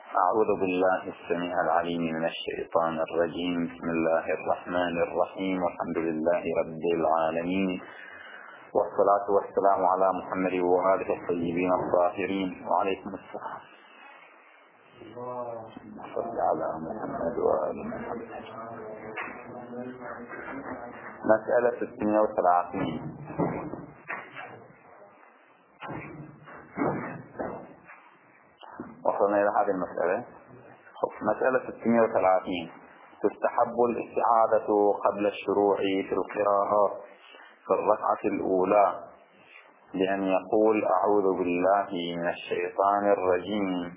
أعوذ بالله السميع العليم من الشيطان الرجيم. بسم الله الرحمن الرحيم، والحمد لله رب العالمين، والصلاة والسلام على محمد وآله الطيبين الطاهرين. وعليكم السلام. صل على محمد وآل محمد. مسألة 36. وصلنا إلى هذه المسألة. مسألة 36. تستحب الاستعاذة قبل الشروع في القراءة في الركعة الأولى لأن يقول أعوذ بالله من الشيطان الرجيم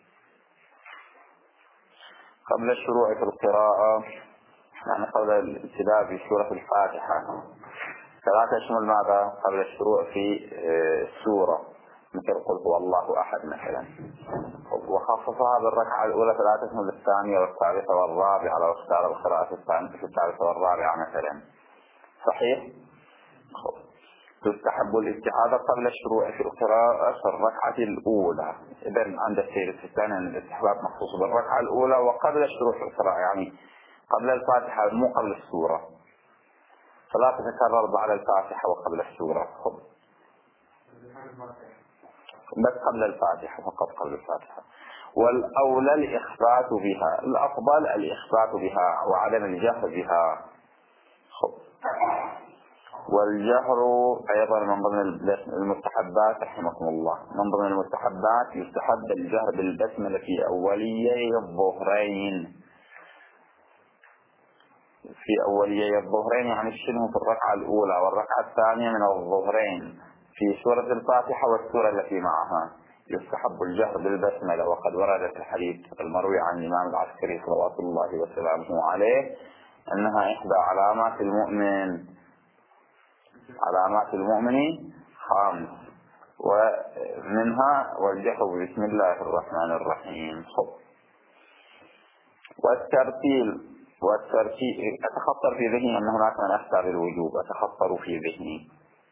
قبل الشروع في القراءة، يعني قبل الابتداء بسورة الفاتحة. فلا تشمل ماذا قبل الشروع في السورة، مثل قل هو الله أحد مثلا، وخصصها بالركعة الأولى، فلا تشمل الثانية والثالثة والرابعة لو اختار القراءة في الثالثة والرابعة مثلا. صحيح؟ تستحب الاستعاذة قبل الشروع في القراءة في الركعة الأولى. إذن عند السير في الثاني الاستحباب مخصوص بالركعة الأولى وقبل الشروع في القراءة، يعني قبل الفاتحة مو قبل السورة، فلا تتكرر بعد الفاتحة وقبل السورة، بس قبل الفاتحة فقط، قبل الفاتحة. والأولى الإخفاء بها، الأفضل الإخفاء بها وعدم الجهر بها. والجهر أيضا من ضمن المستحبات رحمكم الله. من ضمن المستحبات يستحب الجهر بالبسملة في أوليي الظهرين. في أوليي الظهرين يعني شنو؟ في الركعة الأولى والركعة الثانية من الظهرين في سورة الفاتحة والسورة التي معها يستحب الجهر بالبسملة. وقد ورد في الحديث المروي عن الإمام العسكري صلوات الله وسلامه عليه أنها إحدى علامات المؤمن، علامات المؤمن 5، ومنها والجهر بسم الله الرحمن الرحيم. والترتيل أتخطر في ذهني أن هناك من أفتى بالوجوب، أتخطر في ذهني.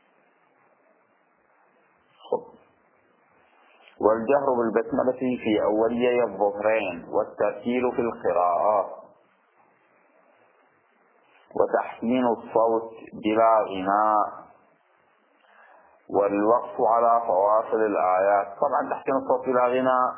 والجهر بالبسملة في أوليي الظهرين، والترتيل في القراءات، وتحسين الصوت بلا غناء، والوقف على فواصل الآيات. طبعا تحسين الصوت بلا غناء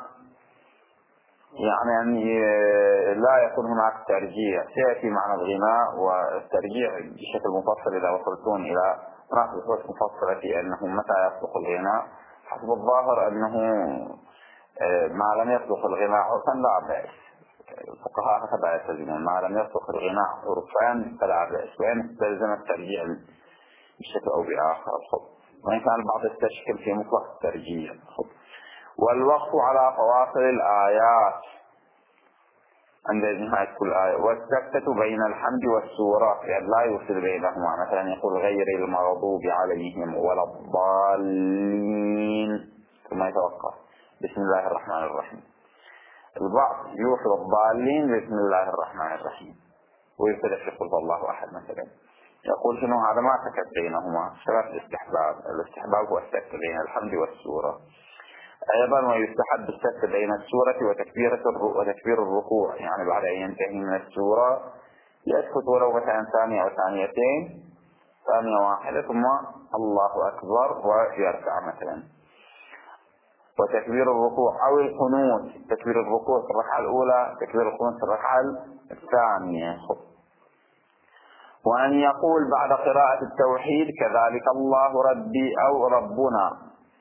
يعني لا يكون هناك ترجيع، سيأتي معنى الغناء والترجيع بشكل مفصل إذا وصلتون إلى هناك بحوث مفصلة في أنه متى يصدق الغناء. حسب الظاهر أنه ما لم يصدق الغناء عرفا لا بأس، الفقهاء هكذا يلتزمون، ما لم يصدق الغناء عرفا فلا بأس، وإن استلزم الترجيع بشكل أو بآخر، وإن كان البعض يستشكل في مطلق الترجيع. والوقف على فواصل الآيات عند نهاية كل آية، والسكتة بين الحمد والسورة، يعني لا يفصل بينهما، مثلا يقول غير المغضوب عليهم ولا الضالين ثم يتوقف بسم الله الرحمن الرحيم. البعض يوصل الضالين بسم الله الرحمن الرحيم ويبتدأ في قل الله أحد مثلا، يقول شنو هذا؟ ما سكت بينهما، ثلاث الاستحباب هو السكت بين الحمد والسورة. أيضا ويستحب السكت بين السورة وتكبير الركوع، يعني بعد أن ينتهي من السورة يسكت ولو مثلا ثانية أو ثانيتين، ثانية واحدة ثم الله أكبر ويركع مثلا. وتكبير الركوع أو القنوت، تكبير الركوع في الركعة الأولى، تكبير القنوت في الركعة الثانية. وأن يقول بعد قراءة التوحيد كذلك الله ربي أو ربنا.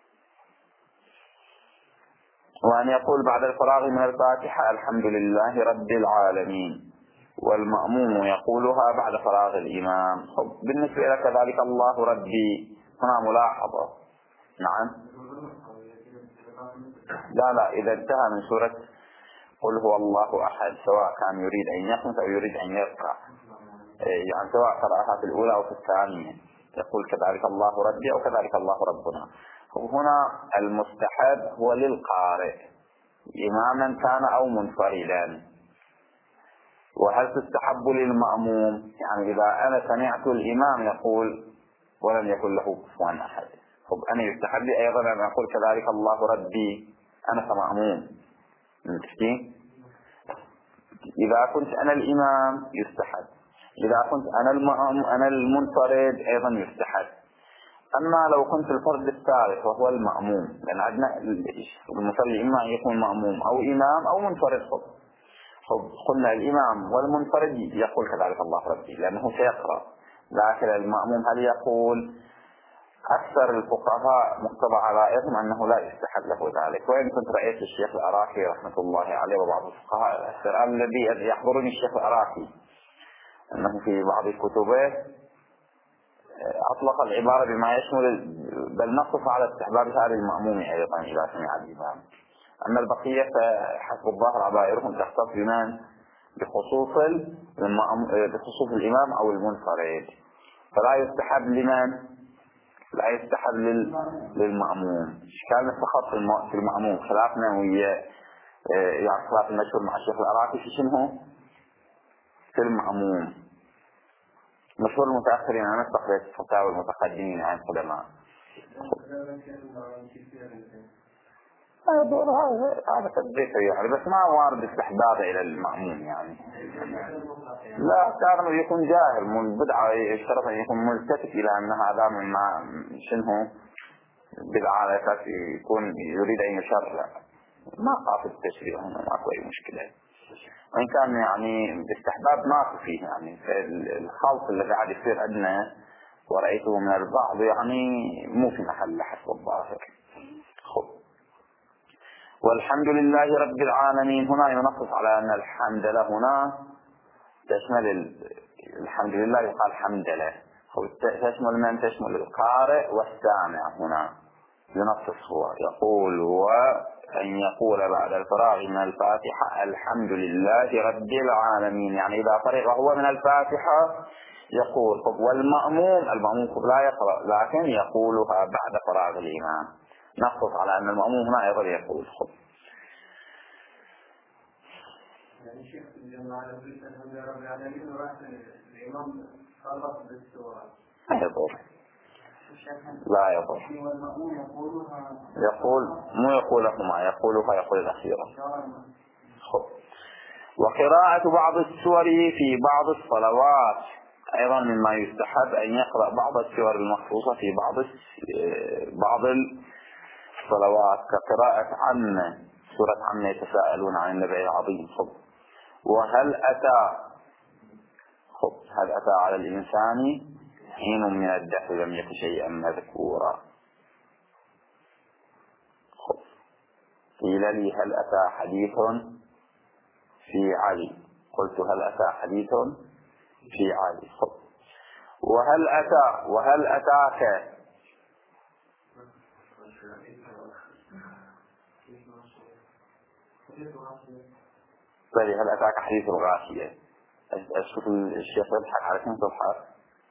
وأن يقول بعد الفراغ من الفاتحة الحمد لله رب العالمين. والمأموم يقولها بعد فراغ الإمام. بالنسبة إلى كذلك الله ربي هنا ملاحظة. نعم، لا إذا انتهى من سورة قل هو الله أحد، سواء كان يريد أن يقنط أو يريد أن يركع، يعني سواء قرأها في الأولى أو في الثانية يقول كذلك الله ربي أو كذلك الله ربنا. وهنا المستحب هو للقارئ إماما كان أو منفردا. وهل تستحب للمأموم؟ يعني إذا أنا سمعت الإمام يقول ولم يكن له كفوا أحد، أنا يستحب لي أيضا أن أقول كذلك الله ربي أنا كمأموم، متفقين؟ إذا كنت أنا الإمام يستحب، إذا كنت أنا المنفرد أيضا يستحب. أما لو كنت الفرد الثالث وهو المأموم، لأن عندنا المصلي إما أن يكون مأموم أو إمام أو منفرد. قلنا الإمام والمنفرد يقول كذلك الله ربي لأنه سيقرأ، لكن المأموم هل يقول؟ أكثر الفقهاء مقتضى رأيهم أنه لا يستحب له ذلك. وإن كنت رأيت الشيخ العراقي رحمة الله عليه وبعض الفقهاء الذي يحضرني الشيخ العراقي أنه في بعض كتبه أطلق العبارة بما يشمل، بل نقص على استحبابها للمأموم أيضا إذا سمع الإمام. أما البقية فحسب الظاهر عبائرهم تختص بمن؟ بخصوص الإمام أو المنفرد، فلا يستحب لمن؟ لا يستحب للمأموم. إشكالنا فقط في المأموم، خلافنا ويا يعني خلاف المشهور مع الشيخ العراقي في شنو؟ في المأموم. مشهور المتأخرين أنا استقريت فتاوى المتقدمين عن القدماء. هذا تدريس يعني، بس ما وارد استحبابه إلى المأموم يعني. لا كان يكون جاهل من بدعة، يشترط أن يكون ملتفت إلى أن هذا مما شنه بدعة على أساس يكون يريد أن يشرع، ما قاصد التشريع هنا، ما أي مشكلة. وإن كان يعني الاستحباب ما فيه يعني الخلط اللي قاعد يصير عندنا ورأيته من البعض يعني مو في محل حسب الظاهر. والحمد لله رب العالمين هنا ينص على أن الحمد لله هنا تشمل الحمد لله، يقال حمد له، تشمل من؟ تشمل القارئ والسامع. هنا ينص هو يقول وأن يقول بعد الفراغ من الفاتحة الحمد لله رب العالمين، يعني إذا فرغ هو من الفاتحة يقول. والمأموم لا يقرأ لكن يقولها بعد فراغ الإمام. نقص على أن المأموم هنا أيضا يقول. يعني شيخ الجماعة الحمد لله رب العالمين ورأس الإمام خلص بالسورة لا يضر، لا يضر. يقول مو يقولهما، يقولها يقول الأخيرة. وقراءة بعض السور في بعض الصلوات أيضا مما يستحب أن يقرأ بعض السور المخصوصة في بعض الصلوات، كقراءة عامة، سورة عامة يتساءلون عن النبأ العظيم. وهل أتى على الإنسان حين من الدهر لم يكن شيئا مذكورا. قيل لي هل أتى حديث في علي؟ قلت هل أتى حديث في علي. وهل أتاك بلي هل أتاك حديث الغاشية؟ أشوف الشيخ يضحك على كم تضحك.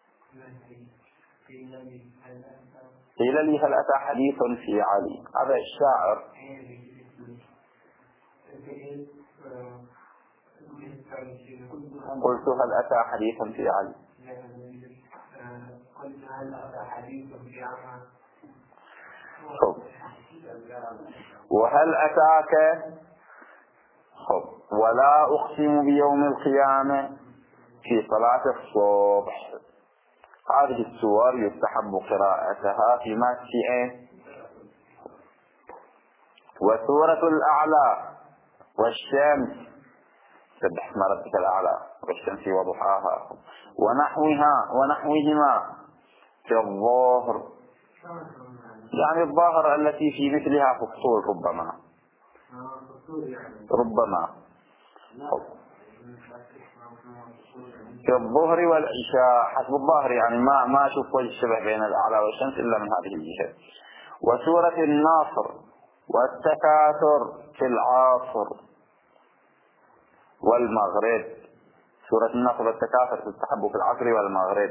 قيل لي هل أتى حديث في علي؟ هذا الشاعر. قلت هل أتى حديث في علي؟ وهل أتاك ولا أقسم بيوم القيامة في صلاة الصبح. هذه السور يستحب قراءتها في مسجد. وسورة الأعلى والشمس، سبح اسم ربك الأعلى والشمس وضحاها، ونحوهما في الظهر، يعني الظاهر التي في مثلها فصول ربما في الظهر والعشاء حسب الظاهر، يعني ما أشوف وجه الشبه بين الأعلى والشمس إلا من هذه الجهة. وسورة النصر والتكاثر في العصر والمغرب. سورة النصر والتكاثر تستحب في العصر والمغرب.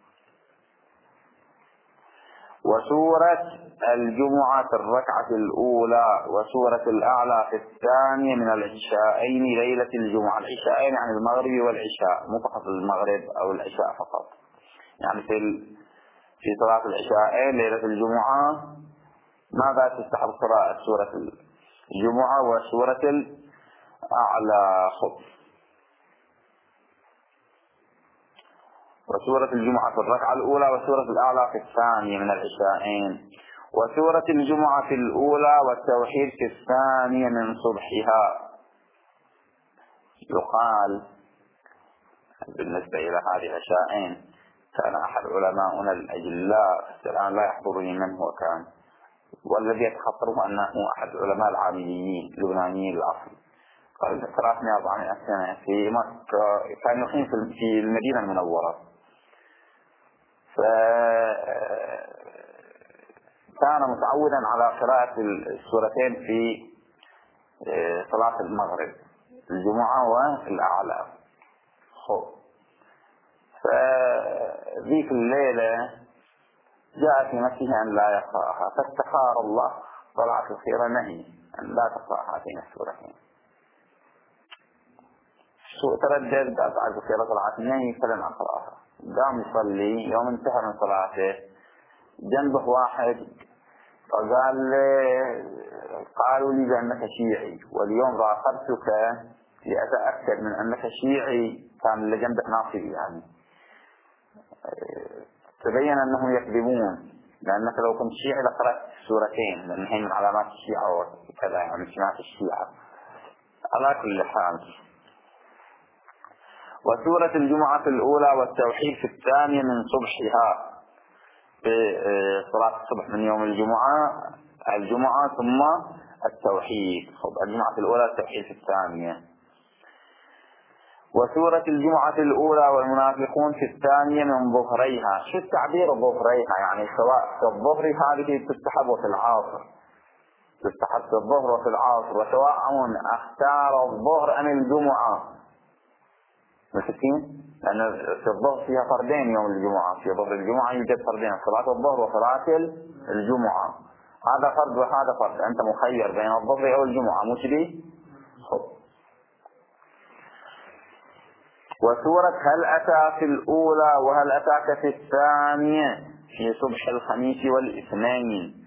وسورة الجمعة في الركعة الأولى، وسورة الأعلى في الثانية من العشاءين ليلة الجمعة. العشاءين يعني المغرب والعشاء، مو فقط المغرب أو العشاء فقط، يعني في صلاة العشاءين ليلة الجمعة ماذا تستحب قراءة؟ سورة الجمعة وسورة أعلى. خب. وسورة الجمعة في الركعة الأولى وسورة الأعلى في الثانية من العشاءين. وسورة الجمعة في الأولى والتوحيد في الثانية من صبحها. يقال بالنسبة إلى هذه العشاءين كان أحد علماؤنا الأجلاء الآن لا يحضرني من هو كان، والذي يتخطره أنه أحد علماء العامليين اللبنانيين الأصل، قال 300-400 سنة في مكة، كان يقيم في المدينة المنورة. فكان متعودا على قراءة السورتين في صلاة المغرب، الجمعة والأعلى. فذيك الليلة جاء في نفسه أن لا يقرأها، فاستخار الله، طلعت الخير نهي أن لا تقرأ هاتين السورتين. تردد بعد الخير طلعت نهي فلن أقرأها. قام يصلي، يوم انتهى من صلاته جنبه واحد فقال قالوا لي بأنك شيعي، واليوم راقبتك لأتأكد من أنك شيعي، كان اللي جنبك ناصبي يعني. تبين أنهم يكذبون، لأنك لو كنت شيعي لقرأت سورتين، لأن هي من علامات الشيعة وكذا، يعني سمات الشيعة. على كل حال، وسورة الجمعة في الأولى والتوحيد في الثانية من صبحها، في صلاة الصبح من يوم الجمعة ثم التوحيد. الجمعة في الأولى التوحيد في الثانية. وسورة الجمعة في الأولى والمنافقون في الثانية من ظهريها. شو التعبير ظهريها؟ يعني سواء في الظهر هذه تستحب وفي العصر، تستحب في الظهر وفي العصر، وسواء اختار الظهر أم الجمعة. متفقين؟ لأن في الظهر فيها فردين يوم الجمعة، في ظهر الجمعة يوجد فردين، صلاة الظهر وصلاة الجمعة. هذا فرد وهذا فرد، أنت مخير بين الظهر أو الجمعة، مش دي؟ وسورة هل أتى في الأولى وهل أتاك في الثانية في صبح الخميس والاثنين.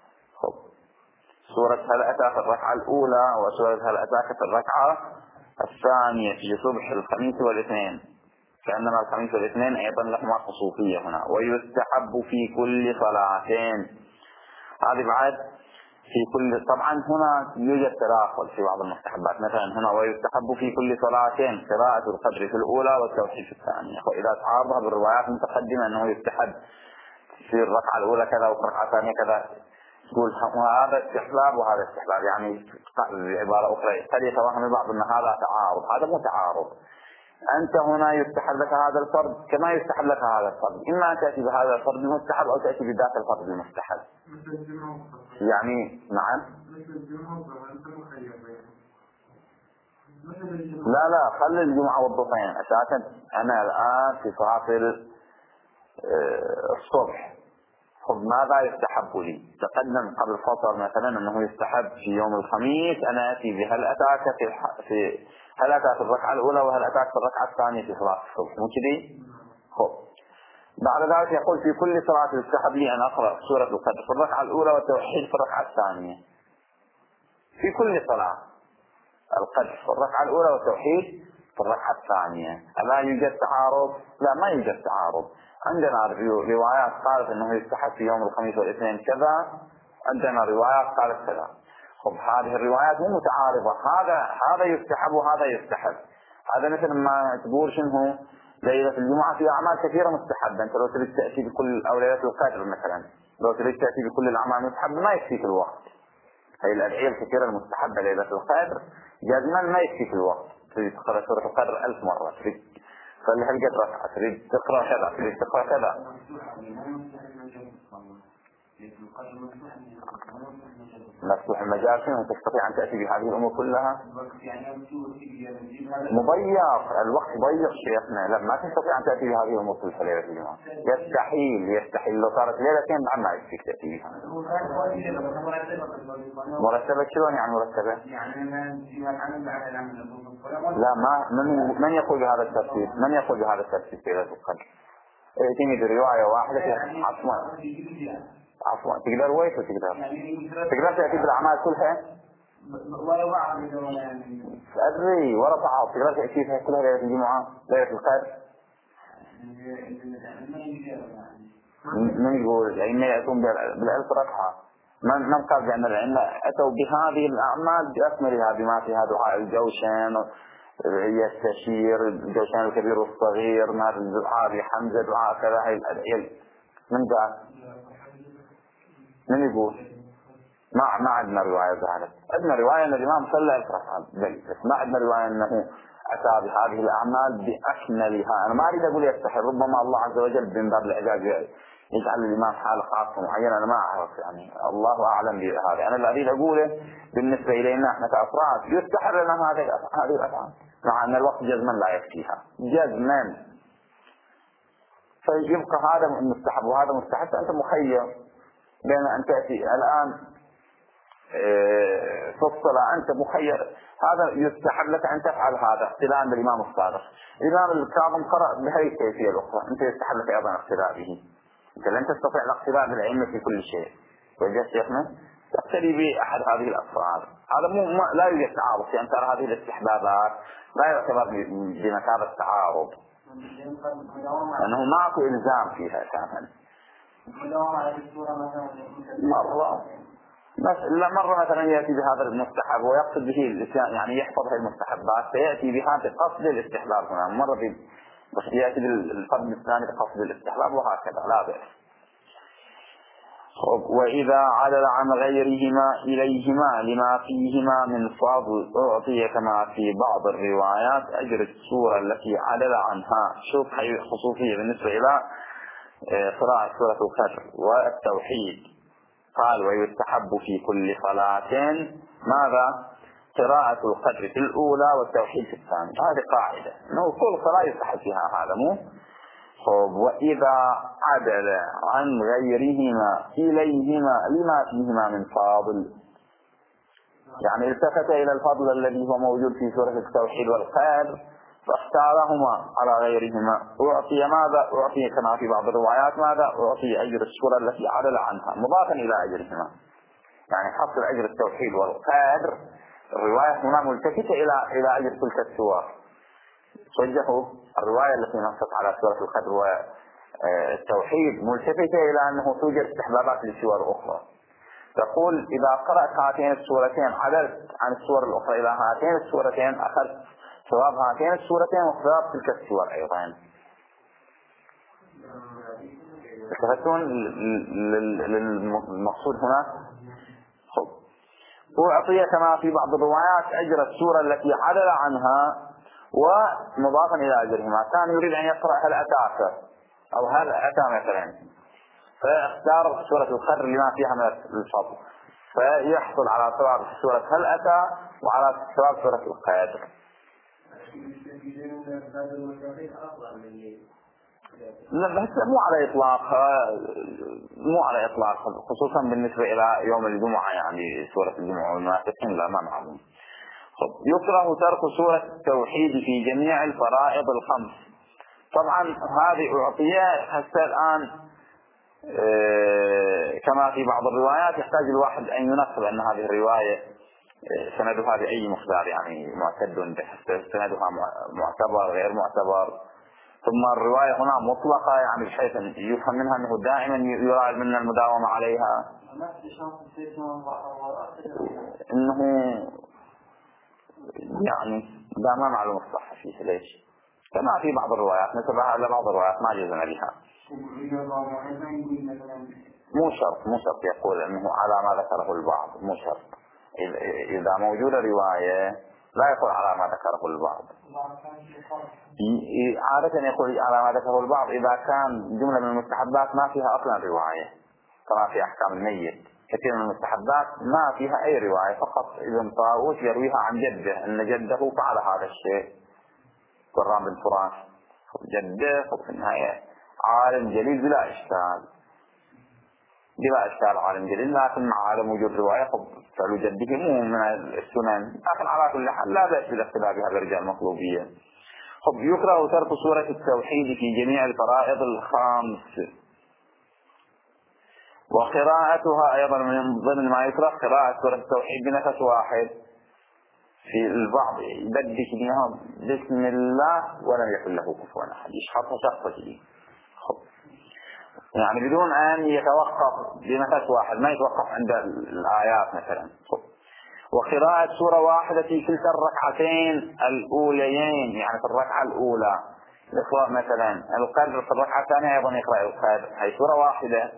سورة هل أتى في الركعة الأولى وسورة هل أتاك في الركعة الثانية في صبح الخميس والاثنين، كأنما الخميس والاثنين أيضا لهما خصوصية هنا. ويستحب في كل صلاتين. هذه بعد في كل، طبعا هنا يوجد تداخل في بعض المستحبات، مثلا هنا ويستحب في كل صلاتين قراءة القدر في الأولى والتوحيد في الثانية. وإذا تعارضها بالروايات المتقدمة أنه يستحب في الركعة الأولى كذا وفي الركعة الثانية كذا، تقول هذا استحباب وهذا استحباب، يعني بعبارة أخرى قد يتوهم بعض أن هذا تعارض. هذا مو تعارض. أنت هنا يستحب لك هذا الفرض كما يستحب لك هذا الفرض، إما أن تأتي بهذا الفرض المستحب أو تأتي بذات الفرض المستحب. يعني نعم، لا خلي الجمعة والضحين أساسا. أنا الآن في صلاة الصبح، ماذا يستحب لي؟ تقدم قبل فترة مثلا أنه يستحب في يوم الخميس أنا أتي بهل أتاك في هل أتاك في الركعة الأولى وهل أتاك في الركعة الثانية في صلاة الصبح، مو كذي؟ بعد ذلك يقول في كل صلاة يستحب لي أن أقرأ سورة القدر في الركعة الأولى والتوحيد في الركعة الثانية. في كل صلاة القدر في الركعة الأولى والتوحيد في الركعة الثانية. ألا يوجد تعارض؟ لا، ما يوجد تعارض. عندنا روايات قالت أنه يستحب في يوم الخميس والاثنين كذا، عندنا روايات قالت كذا. هذه الروايات مو متعارضة، هذا يستحب وهذا يستحب. هذا مثل ما تقول شنو ليلة الجمعة في أعمال كثيرة مستحبة. أنت لو تريد تأتي بكل، أو ليلة القدر مثلا لو تريد تأتي بكل الأعمال المستحبة ما يكفيك الوقت. هي الأدعية الكثيرة المستحبة ليلة القدر جازما ما يكفيك الوقت. تريد تقرأ سورة القدر 1000 مرة، تريد تصلي هالقد ركعة، تريد تقرأ كذا، تريد تقرأ كذا. مفتوح المجال شنو تستطيع أن تأتي بهذه الأمور كلها؟ مضيق الوقت، ضيق شيخنا. لا، ما تستطيع أن تأتي بهذه الأمور كلها ليلة الجمعة. يستحيل. لو صارت ليلتين بعد ما يكفيك تأتي بها. مرتبة شلون يعني مرتبة؟ لا، من يقول بهذا الترتيب؟ من يقول بهذا الترتيب في ليلة القدر؟ ائتني برواية واحدة. عفوا تقدر ويش تقدر تأتي بالأعمال كلها؟ ورفعها بدون أدري ورفعها وتقدر تأتي فيها كلها ليلة الجمعة ليلة القدر. من يقول الأئمة يأتون بالألف ركعة؟ من قال بأن الأئمة أتوا بهذه الأعمال بأكملها بما فيها دعاء الجوشن يستشير الجوشن الكبير والصغير ما الدعاء حمزة دعاء كذا هاي الأدعية. من قال؟ من يقول؟ ما عندنا رواية ذلك. عندنا رواية أن الإمام صلى ألف ركعة بس ما عندنا رواية أنه أتى بهذه الأعمال بأكملها. أنا ما أريد أقول يستحيل، ربما الله عز وجل من باب الإعجاز يجعل الإمام حالة خاصة معينة أنا ما أعرف، يعني الله أعلم بهذا. أنا اللي أريد أقوله بالنسبة إلينا إحنا كأفراد يستحيل لنا هذه الأفعال مع أن الوقت جزما لا يكفيها جزما. فيبقى هذا مستحب وهذا مستحب، أنت مخير بين أن تأتي الآن في الصلاة أنت مخير، هذا يستحب لك أن تفعل هذا اقتداء بالإمام الصادق. الإمام الكاظم قرأ بهذه الكيفية الأخرى، أنت يستحب لك أيضا اقتداء به. أنت لن تستطيع الاقتداء بالأئمة في كل شيء، وجدت شيخنا تقتدي بأحد هذه الأفعال. هذا لا يوجد تعارض في أن ترى هذه الاستحبابات، لا يعتبر بمثابة تعارض لأنه ماكو إلزام فيها أساسا. مرة مثلا يأتي بهذا المستحب ويقصد به الإسلام، يعني يحفظ هذه المستحبات فيأتي بها بقصد الاستحباب هنا، مرة يأتي بالفضل الثاني بقصد الاستحباب وهكذا لا بأس. وإذا عدل عن غيرهما إليهما لما فيهما من فضل أعطي كما في بعض الروايات أجر السورة التي عدل عنها. شوف هي خصوصية بالنسبة إلى قراءة سورة القدر والتوحيد. قال ويستحب في كل صلاة ماذا؟ قراءة القدر في الأولى والتوحيد في الثانية. هذه قاعدة أنه كل صلاة يستحب فيها هذا مو خب. وإذا عدل عن غيرهما إليهما لما فيهما من فاضل، يعني التفت إلى الفضل الذي هو موجود في سورة التوحيد والقدر فاختارهما على غيرهما أعطي ماذا؟ أعطي كما في بعض الروايات ماذا؟ أعطي أجر السورة التي عدل عنها مضافا إلى أجرهما، يعني حصل أجر التوحيد والقدر. الرواية هنا ملتفتة إلى أجر تلك السور. وجهوا الرواية التي نصت على سورة القدر والتوحيد ملتفتة إلى أنه توجد استحبابات لسور أخرى. تقول إذا قرأت هاتين السورتين عدلت عن السور الأخرى إلى هاتين السورتين أخذت ثواب هاتين السورتين وثواب تلك السور أيضا. تفتون للمقصود هنا. وأعطي كما في بعض الروايات أجر السورة التي عدل عنها ومضافا إلى أجرهما. كان يريد أن يقرأ هل أتاك أو هل أتى مثلا، فاختار سورة القدر لما فيها من الفضل فيحصل على ثواب سورة هل أتى وعلى ثواب سورة القدر. لا بس مو على إطلاق خصوصا بالنسبة إلى يوم الجمعة، يعني سورة الجمعة والمنافقين لا ما معلوم. يكره ترك سورة التوحيد في جميع الفرائض الخمس. طبعا هذه أعطية حتى الآن كما في بعض الروايات يحتاج الواحد أن ينقل أن هذه الرواية سندها بأي مقدار، يعني معتد به، سندها معتبر غير معتبر. ثم الرواية هنا مطلقة يعني بحيث يفهم منها أنه دائما يراد من المداومة عليها، أنه يعني لا ما معلوم الصحة فيه ليش، كما في بعض الروايات نتبعها إلى بعض الروايات ما جزنا بها. مو شرط يقول أنه على ما ذكره البعض، مو شرط. إذا موجودة رواية لا يقول على ما ذكره البعض، عادة يقول على ما ذكره البعض إذا كان جملة من المستحبات ما فيها أصلا رواية، كما في أحكام الميت كثير من المستحبات ما فيها أي رواية، فقط ابن طاووس يرويها عن جده أن جده فعل هذا الشيء قرام بن فراش جده في النهاية عالم جليل بلا إشكال عالم جليل، لكن مع عدم وجود رواية فعل جده مو من السنن، لكن على كل حال لا بأس بالاقتداء بهذا الرجال المطلوبية. يكره ترك سورة التوحيد في جميع الفرائض الخمس، وقراءتها أيضا من ضمن ما يكره قراءة سورة التوحيد بنفس واحد. في البعض يبدك بها بسم الله ولم يكن له كفوا أحد، يشحطها شخصة دي يعني بدون أن يتوقف بنفس واحد، ما يتوقف عند الآيات مثلا. وقراءة سورة واحدة في كلتا الركعتين الأوليين، يعني في الركعة الأولى يقرأ مثلا القدر، في الركعة الثانية أيضا يقرأ القدر، هي سورة واحدة.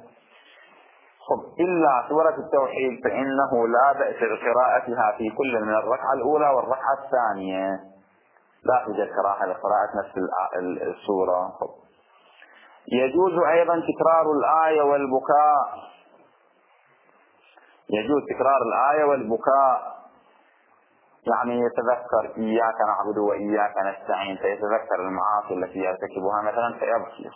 إلا سورة التوحيد فإنه لا بأس بقراءتها في كل من الركعة الأولى والركعة الثانية، لا توجد كراهة لقراءة نفس السورة. يجوز أيضا تكرار الآية والبكاء، يجوز تكرار الآية والبكاء، يعني يتذكر إياك نعبد وإياك نستعين فيتذكر المعاصي التي يرتكبها مثلا فيبكي.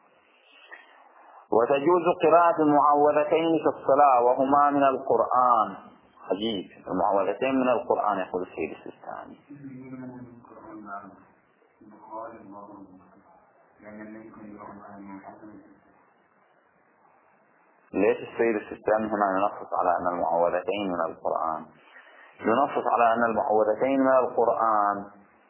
وتجوز قراءة المعوذتين في الصلاة وهما من القرآن. عجيب، المعوذتين من القرآن يقول السيد السيستاني. ليش السيد السيستاني هنا ينصص على أن المعوذتين من القرآن؟ ينصص على أن المعوذتين من القرآن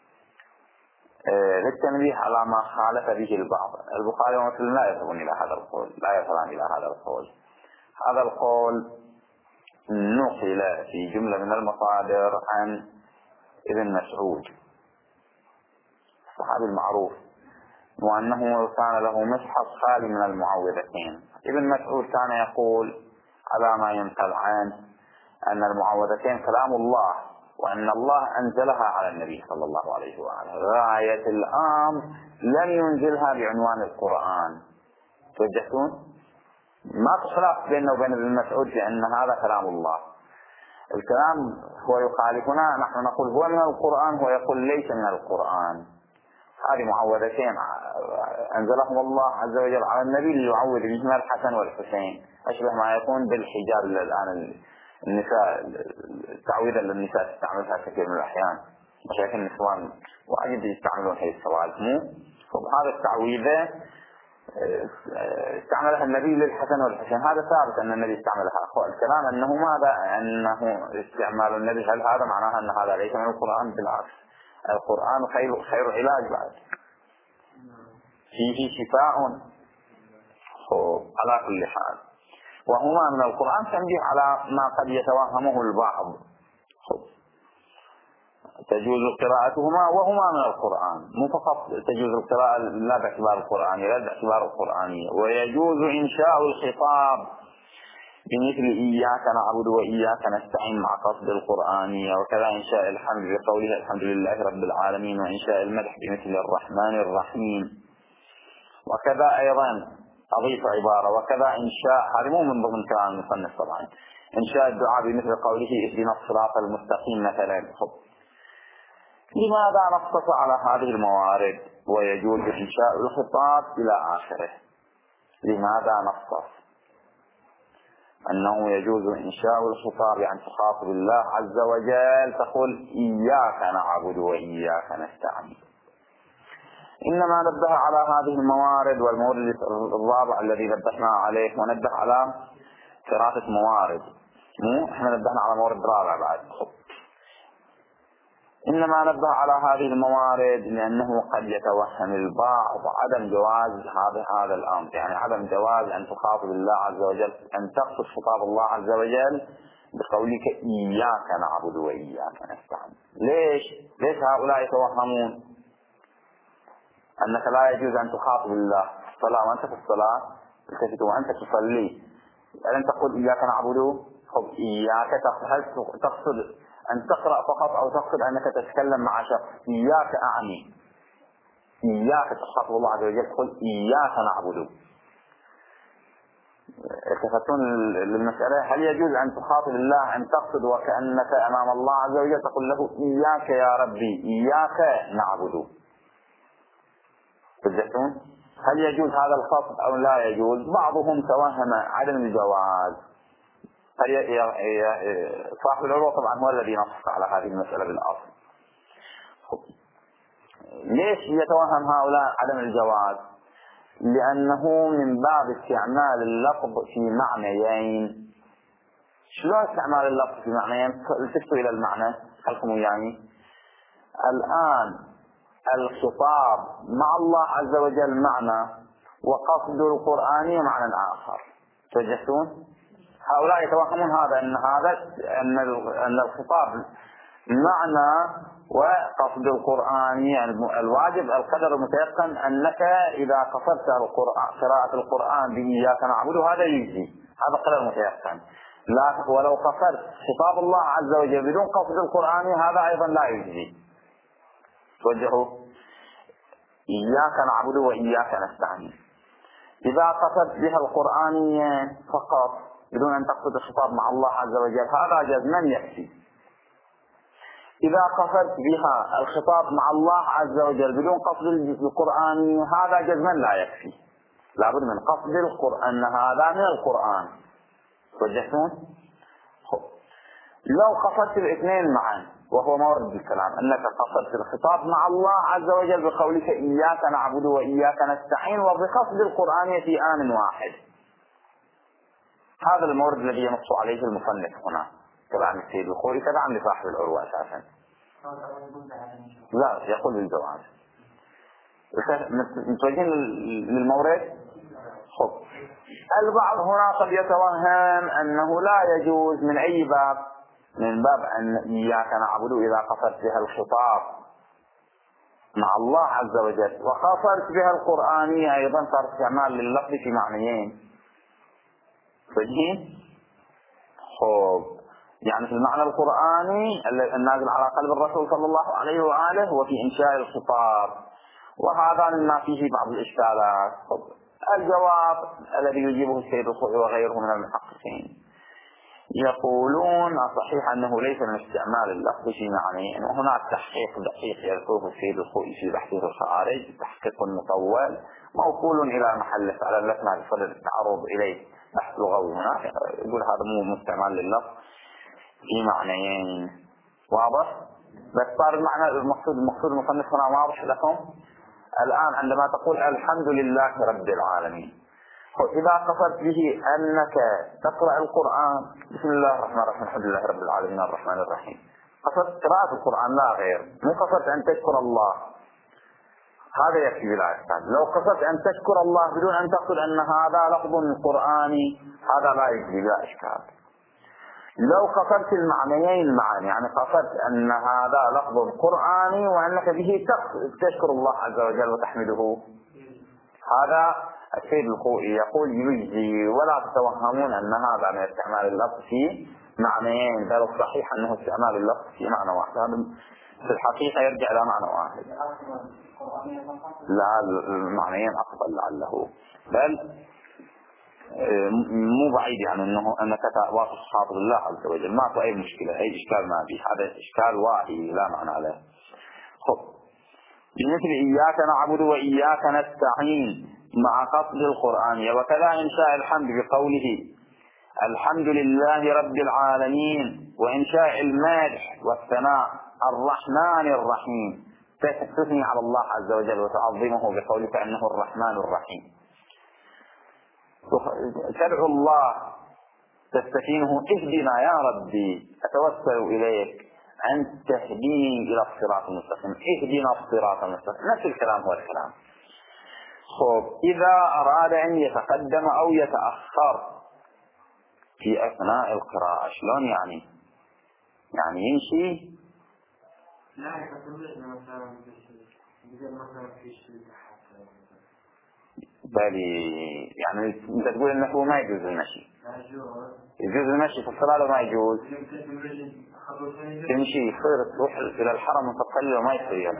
للتنبيه على ما خالف به البعض. البخاري ومسلم لا يذهبون إلى هذا القول، لا يصلان إلى هذا القول. هذا القول نقل في جملة من المصادر عن ابن مسعود الصحابي المعروف، وأنه كان له مصحف خالي من المعوذتين. ابن مسعود كان يقول على ما ينقل عنه أن المعوذتين كلام الله، وأن الله أنزلها على النبي صلى الله عليه وآله، غاية الأمر لم ينزلها بعنوان القرآن. توجهتون؟ ما خلاف بيننا وبين ابن مسعود لأن هذا كلام الله. الكلام هو يخالفنا، نحن نقول هو من القرآن، هو يقول ليس من القرآن. هذه معوذتين أنزلهم الله عز وجل على النبي ليعوذ بهما الحسن والحسين، أشبه ما يكون بالحجاب الآن النساء، التعويذة اللي النساء تستعملها كثير من الأحيان، مشاكل النسوان واجد يستعملون هذه السوالف. هذا التعويذة استعملها النبي للحسن والحسين، هذا ثابت أن النبي استعملها. الكلام أنه ماذا أنه استعمال النبي، هل هذا معناها أن هذا ليس من القرآن؟ بالعكس، القرآن خير علاج بعد، فيه شفاء. على كل حال وهما من القرآن تنبيه على ما قد يتوهمه البعض. تجوز قراءتهما وهما من القرآن، مو فقط تجوز القراءة لا باعتبار القرآني، لا باعتبار القرآني. ويجوز إنشاء الخطاب بمثل إياك نعبد وإياك نستعين مع قصد القرآنية، وكذا إنشاء الحمد بقوله الحمد لله رب العالمين، وإنشاء المدح بمثل الرحمن الرحيم. وكذا أيضا أضيف عبارة، وكذا إنشاء، هذه مو من ضمن كلام المصنف طبعا، إنشاء الدعاء بمثل قوله اهدنا الصراط المستقيم مثلا. لماذا نقص على هذه الموارد ويجوز إنشاء الخطاب إلى آخره؟ لماذا نقص أنه يجوز إنشاء الخطاب أن تخاطب الله عز وجل تقول إياك نعبد وإياك نستعين؟ إنما نبه على هذه الموارد، والمورد الرابع الذي نبهنا عليه، ونبه على ثلاثة موارد، احنا نبهنا على مورد رابع بعد. إنما نبه على هذه الموارد لأنه قد يتوهم البعض عدم جواز هذا الأمر، يعني عدم جواز أن تخاطب الله عز وجل، أن تقصد خطاب الله عز وجل بقولك إياك نعبد وإياك نستعين. ليش هؤلاء يتوهمون أنك لا يجوز أن تخاطب الله في الصلاة وأنت في الصلاة التفت وأنت تصلي أن تقول إياك نعبد؟ إياك هل تقصد أن تقرأ فقط أو تقصد أنك تتكلم مع شخص؟ إياك أعني إياك تخاطب الله عز وجل، تقول إياك نعبد. التفتون للمسألة، هل يجوز أن تخاطب الله أن تقصد وكأنك أمام الله عز وجل تقول له إياك يا ربي إياك نعبد؟ تفتون هل يجوز هذا الخطب أو لا يجوز؟ بعضهم توهم عدم الجواز. صاحب العروة طبعا هو الذي نص على هذه المسألة بالأصل. ليش يتوهم هؤلاء عدم الجواز؟ لأنه من باب استعمال اللفظ في معنيين. شلون استعمال اللفظ في معنيين؟ التفتوا إلى المعنى، خلكم يعني الآن الخطاب مع الله عز وجل معنى، وقصد القرآن معنى آخر. توجهتون؟ هؤلاء يتوهمون أن الخطاب معنى وقصد القرآن، يعني الواجب القدر المتيقن أنك إذا قصدت قراءة القرآن بإياك نعبد هذا يجزي، هذا قدر متيقن. لا، ولو قصدت خطاب الله عز وجل بدون قصد القرآن هذا أيضا لا يجزي. توجهوا إياك نعبد وإياك نستعين. إذا قصدت بها القرآنية فقط بدون أن تقصد الخطاب مع الله عز وجل هذا جزما يكفي. إذا قصدت بها الخطاب مع الله عز وجل بدون قصد القرآن هذا جزما لا يكفي، لابد من قصد القرآن، هذا من القرآن. توجهتون؟ لو قصدت الاثنين معا، وهو مورد الكلام، أنك قصدت الخطاب مع الله عز وجل بقولك إياك نعبد وإياك نستعين وبقصد القرآن في آن واحد، هذا المورد الذي ينص عليه المصنف هنا كلام السيد الخوئي كلام لصاحب العروة أساسا. لا، يقول بالجواز. متوجهين للمورد. خب، البعض هنا قد يتوهم أنه لا يجوز من أي باب، من باب أن إياك نعبد إذا قصدت بها الخطاب مع الله عز وجل وقصدت بها القرآنية أيضا صار استعمال لللفظ في معنيين. فجين خب، يعني في المعنى القرآني النازل على قلب الرسول صلى الله عليه وآله وفي إنشاء الخطاب، وهذا مما فيه بعض الإشكالات. الجواب الذي يجيبه السيد الخوئي وغيره من المحققين يقولون صحيح أنه ليس من استعمال اللفظ في معنيين، وهناك تحقيق دقيق يذكره السيد الخوئي في بحثه الخارج، تحقيق مطول موصول إلى محل فعلا لسنا بصدد التعرض إليه، بحث لغوي هناك يقول هذا مو مستعمال لللفظ في معنيين. واضح؟ بس صار المعنى المقصود المصنف هنا واضح لكم الآن عندما تقول الحمد لله رب العالمين. إذا قصدت به أنك تقرأ القرآن بسم الله الرحمن الرحيم الحمد لله رب العالمين الرحمن الرحيم، قصدت قراءة القرآن لا غير، مو قصدت أن تشكر الله، هذا يكفي بلا إشكال. لو قصدت أن تشكر الله بدون أن تقصد أن هذا لفظ قرآني هذا لا يكفي بلا إشكال. لو قصدت المعنيين معا، يعني قصدت أن هذا لفظ قرآني وأنك به تشكر الله عز وجل وتحمده، هذا السيد الخوئي يقول يجزي، ولا تتوهمون أن هذا من استعمال اللفظ في معنيين، بل الصحيح أنه استعمال اللفظ في معنى واحد، هذا في الحقيقة يرجع إلى معنى واحد. لا، المعنيين أفضل لعله، بل مو بعيد يعني أنك واقف خاطر الله عز وجل، ما في أي مشكلة، أي إشكال ما فيه، هذا إشكال واهي لا معنى له. خب، بمثل إياك نعبد وإياك نستعين مع قصد القرآن، وكذا إنشاء الحمد بقوله الحمد لله رب العالمين، وإنشاء المدح والثناء الرحمن الرحيم، تثني على الله عز وجل وتعظمه بقولك أنه الرحمن الرحيم. تدعو الله تستكينه اهدنا يا ربي، أتوسل إليك أن تهديني إلى الصراط المستقيم، اهدنا الصراط المستقيم، نفس الكلام هو الكلام. خب، إذا أراد أن يتقدم أو يتأخر في أثناء القراءة شلون يعني يمشي؟ لا يتطلع مثلا في شيء بالي يعني أنت تقول أنه ما يجوز المشي، يجوز المشي في الصلاة وما يجوز تمشي، يصير تروح إلى الحرم وتقلل وما يصير.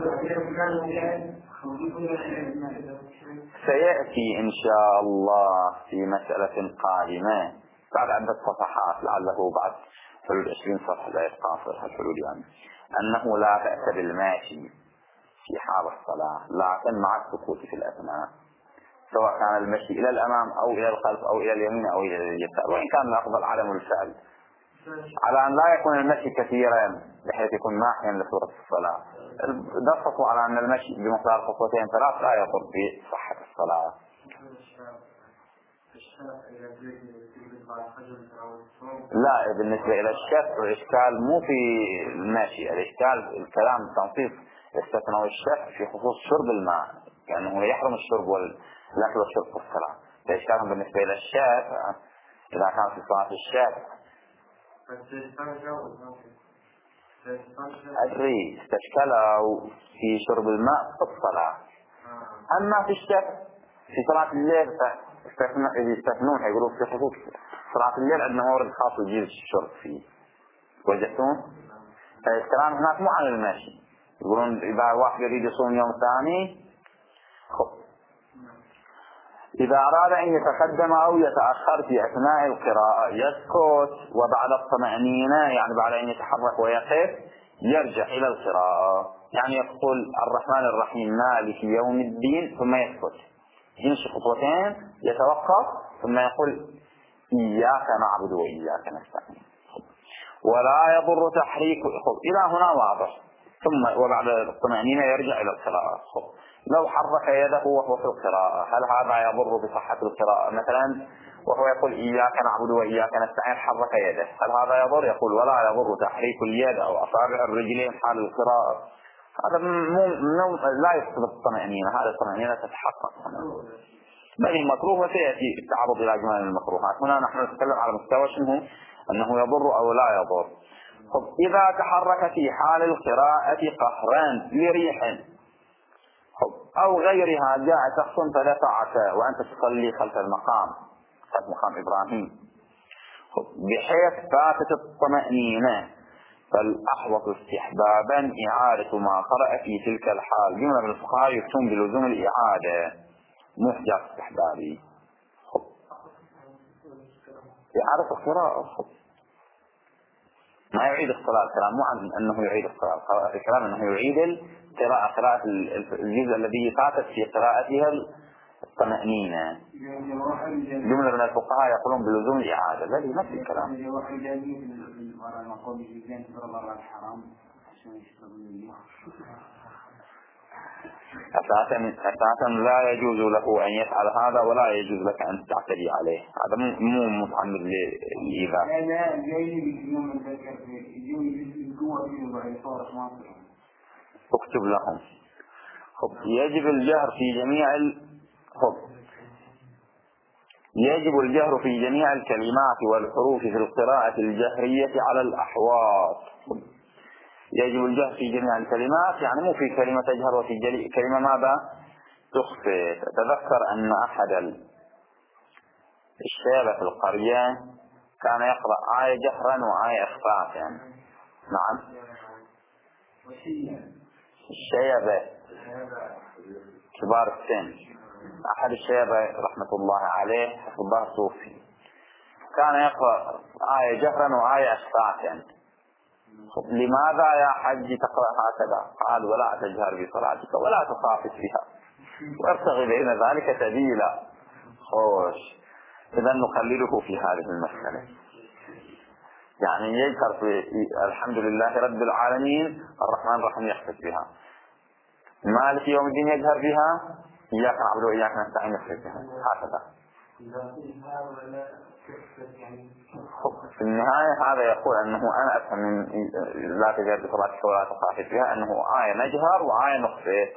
سيأتي إن شاء الله في مسألة قادمة بعد عدة صفحات، لعله بعد حلول 20 صفحة لا يتقاصر الحلول، يعني أنه لا بأس بالماشي في حال الصلاة، لكن مع السكوت في الأثناء، سواء كان المشي إلى الأمام أو إلى الخلف أو إلى اليمين أو إلى اليسار، وإن كان الأفضل عدم الفعل، على أن لا يكون المشي كثيرا بحيث يكون ماحيا لصورة الصلاة. دققوا على أن المشي بمقدار خطوتين 3 لا يضر بصحة الصلاة. لا، بالنسبة إلى الشك الإشكال مو في الماشي، الإشكال الكلام التنصيص استثنوا الشك في خصوص شرب الماء، كأنه يحرم الشرب والأكل والشرب في الصلاة. فإشكالهم بالنسبة إلى الشك إذا كان في صلاة الشك أدري استشكلوا في شرب الماء في الصلاة. أما في الشك في صلاة الليل يستثنون، يقولوا في خصوص صلاة الليل أنه مورد خاص يجيز الشرب فيه. وجدتون؟ فالكلام هناك مو عن الماشي، يقولون إذا واحد يريد يصوم يوم ثاني إذا أراد أن يتقدم أو يتأخر في أثناء القراءة يسكت، وبعد الطمأنينة يعني بعد أن يتحرك ويقف يرجع إلى القراءة، يعني يقول الرحمن الرحيم مالك يوم الدين ثم يسكت، يمشي خطوتين يتوقف ثم يقول إياك نعبد وإياك نستعين، ولا يضر تحريك إلى هنا واضح. ثم وبعد الطمأنينة يرجع إلى القراءة. لو حرك يده وهو في القراءة هل هذا يضر بصحة القراءة؟ مثلا وهو يقول إياك نعبد وإياك نستعين حرك يده، هل هذا يضر؟ يقول ولا يضر تحريك اليد أو أصابع الرجلين حال القراءة، هذا لا يفقد الطمأنينة، هذا الطمأنينة تتحقق. بل مكروه وسيأتي التعرض إلى أجمال المكروهات. هنا نحن نتكلم على مستوى شنو أنه يضر أو لا يضر. إذا تحرك في حال القراءة قهرا لريح أو غيرها جاء شخص فدفعك وأنت تصلي خلف المقام، خلف مقام إبراهيم، بحيث فاتت الطمأنينة، فالأحوط استحبابا إعادة ما قرأ في تلك الحال. جملة من الفقهاء يكتون بلزوم الإعادة، مو حجاب استحبابي. إعادة القراءة ما يعيد الصلاة، الكلام مو عن أنه يعيد الصلاة، الكلام أنه يعيد القراءة، قراءة الجزء الذي فاتت في قراءتها الطمأنينة. جملة من الفقهاء يقولون بلزوم الإعادة، لا نفس الكلام. أساسا لا يجوز له أن يفعل هذا ولا يجوز لك أن تعتدي عليه، هذا مو متعمد للإيذاء. اكتب لهم. يجب الجهر في جميع يجب الجهر في جميع الكلمات والحروف في القراءة الجهرية على الأحواض. يجب الجهر في جميع الكلمات، يعني مو في كلمة تجهر وفي كلمة ماذا تخفي. تذكر أن أحد الشيبة في القرية كان يقرأ آية جهرا وآية إخفاء يعني. نعم الشيبة كبار السن، أحد الشيبة رحمة الله عليه حفظ الله صوفي، كان يقرأ آية جهرا وآية إخفاء يعني. لماذا يا حج تقرأ هكذا؟ قال ولا تجهر بصلاتك ولا تخافت بها وابتغي بين ذلك سبيلا. خوش، إذا نخلله في هذه المسألة، يعني يجهر في الحمد لله رب العالمين الرحمن الرحيم يخفت بها، مالك يوم الدين يجهر بها، إياك نعبد وإياك نستعين يخفت بها، هكذا. في النهاية هذا يقول أنه أنا أفهم من لا تجهر بصلاتك ولا تخافت بها أنه آية نجهر وآية نخفت.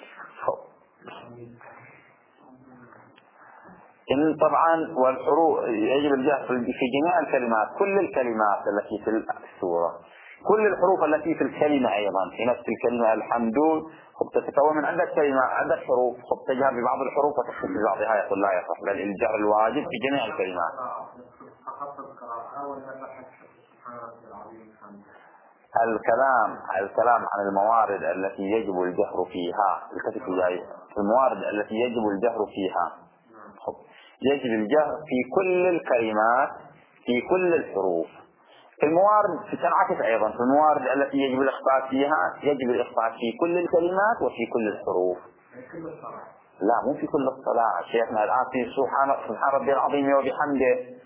إن طبعا والحروف يجب الجهر في جميع الكلمات، كل الكلمات التي في السورة، كل الحروف التي في الكلمة أيضا في نفس الكلمة الحمد تتكون من عدة كلمات عدة حروف، تجهر ببعض الحروف وتخفي ببعضها، يقول لا يصح، بل الجهر الواجب في جميع الكلمات. الكلام عن الموارد التي يجب الجهر فيها، الموارد التي يجب الجهر فيها، يجب الجهر في كل الكلمات في كل الحروف. الموارد تنعكس أيضا في الموارد التي يجب الإخفاء فيها، يجب الإخفاء في كل الكلمات وفي كل الحروف. لا مو في كل الصلاة شيخنا، الآن في سبحان ربي العظيم وبحمده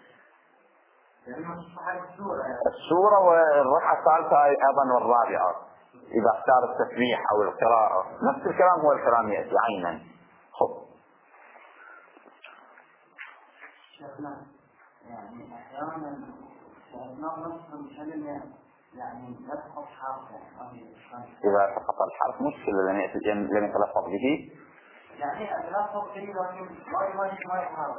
السورة والركعة الثالثة أيضا والرابعة إذا اختار التسبيح أو القراءة، نفس الكلام هو الكلام يأتي عينا. شيخنا يعني أحيانا نصف الكلمة يعني يسقط حرف إذا سقط الحرف مشكلة لم يتلفظ به يعني أتلفظ به لكن ما يحرف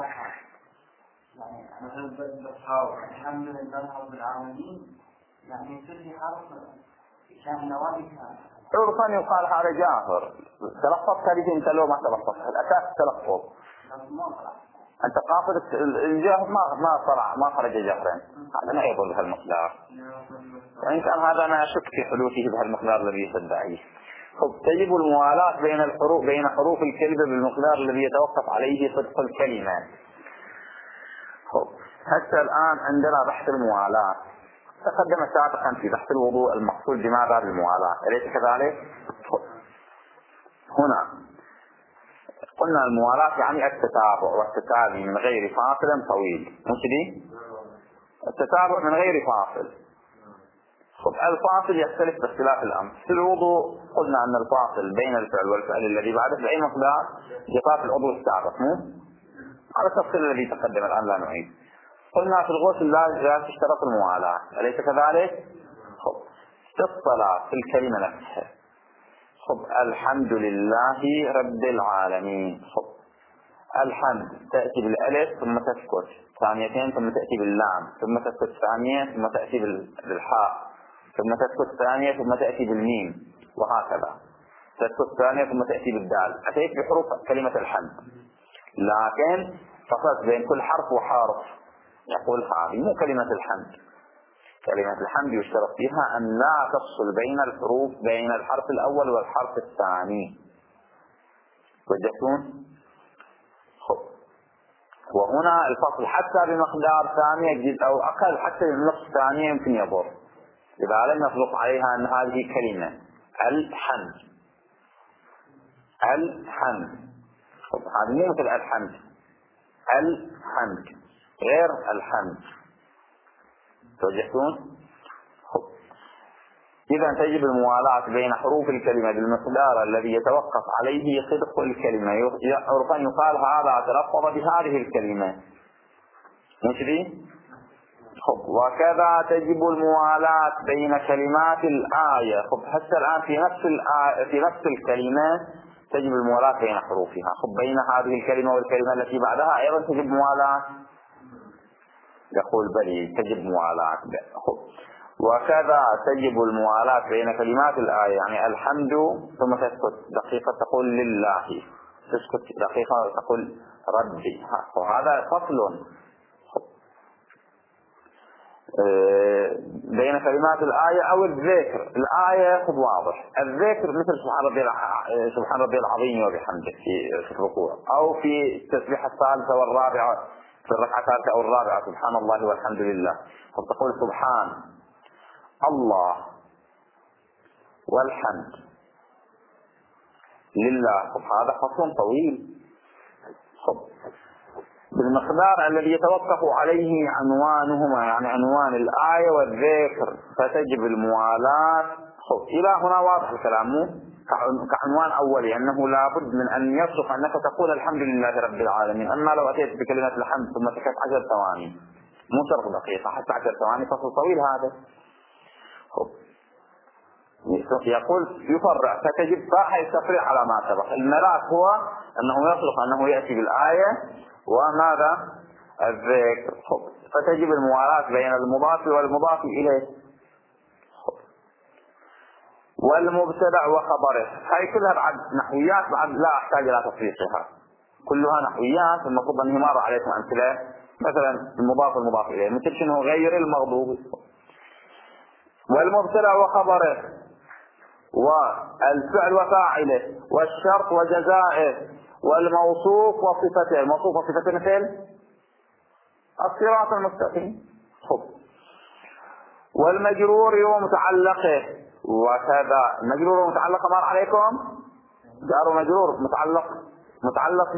يعني مثلا بحاول الحمد لله رب العالمين يعني يصير في حرف كان نوادي عرفا يقال هذا جاهر تلفظ كلمة انت لو ما تلفظ الأساس تلفظ أنت قاصد الجاهر ما خرج جهرا هذا ما يقول بهالمقدار وإن كان هذا أنا أشك في حدوثه بهالمقدار الذي يتدعيه. تجب الموالاة بين حروف الكلمة بالمقدار الذي يتوقف عليه صدق الكلمة. حتى الآن عندنا بحث الموالاة تقدم سابقا في بحث الوضوء المقصود بماذا بالموالاة أليس كذلك؟ هنا قلنا الموالاة يعني التتابع والتتابع من غير فاصل طويل مش دي؟ التتابع من غير فاصل. الفاصل يختلف باختلاف الأمر. في الوضوء قلنا أن الفاصل بين الفعل والفعل الذي بعده بأي مقدار جفاف العضو السابق مو؟ على التفصيل الذي تقدم الآن لا نعيد. قلنا في الغسل لا تشترط الموالاة أليس كذلك؟ في الصلاة في الكلمة نفسها الحمد لله رب العالمين الحمد تأتي بالألف ثم تسكت ثانيتين ثم تأتي باللام ثم تسكت ثانية ثم تأتي بالحاء ثم تسكت ثانية ثم تأتي بالميم وهكذا تسكت ثانية ثم تأتي بالدال. أتيت بحروف كلمة الحمد لكن فصلت بين كل حرف وحرف يقول هذه مو كلمة الحمد. كلمة الحمد يشترط فيها أن لا تفصل بين الحروف بين الحرف الأول والحرف الثاني. وجدتون؟ وهنا الفصل حتى بمقدار ثانية جزء أو أقل حتى بنصف ثانية يمكن يضر إذا لم يطلق عليها أن هذه كلمة الحمد. الحمد هذه مو مثل الحمد. الحمد غير الحمد. توجهتون؟ إذا تجب الموالاة بين حروف الكلمة بالمقدار الذي يتوقف عليه صدق الكلمة. عرفا يقال هذا تلفظ بهذه الكلمة مش دي؟ وكذا تجب الموالاة بين كلمات الآية. حتى الآن في نفس الكلمة تجب الموالاة بين حروفها. بين هذه الكلمة والكلمة التي بعدها أيضا تجب موالاة. يقول بلي تجب موالاة. وكذا تجب الموالاة بين كلمات الآية يعني الحمد ثم تسكت دقيقة تقول لله تسكت دقيقة تقول ربي. وهذا فصل بين كلمات الآية أو الذكر. الآية واضح الذكر مثل سبحان ربي العظيم وبحمده في الركوع أو في التسبيحة الثالثة والرابعة في الركعة الثالثة أو الرابعة سبحان الله والحمد لله فتقول سبحان الله والحمد لله. هذا فصل طويل بالمقدار الذي يتوقف عليه عنوانهما يعني عنوان الآية والذكر فتجب الموالاة. إلى هنا واضح الكلام كعنوان أولي أنه لابد من أن يصدق أنك تقول الحمد لله رب العالمين. أما لو أتيت بكلمة الحمد ثم سكت 10 ثواني مو شرط دقيقة حتى 10 ثواني فصل طويل هذا. يقول يفرع فتجب صاحب التفريع على ما سبق. الملاك هو أنه يصدق أنه يأتي بالآية وماذا الذكر فتجب الموالاة بين المضاف والمضاف إليه والمبتدع وخبره. هاي كلها بعد نحويات بعد لا أحتاج إلى تفريقها كلها نحويات. المفروض أن مر عليكم أمثلة مثلا المضاف والمضاف إليه مثل شنو غير المغضوب والمبتدع وخبره والفعل وفاعله والشرط وجزائه والموصوف وصفته. الموصوف وصفته مثل الصراط المستقيم والمجرور ومتعلقه وكذا. المجرور ومتعلقه مر عليكم جار ومجرور متعلق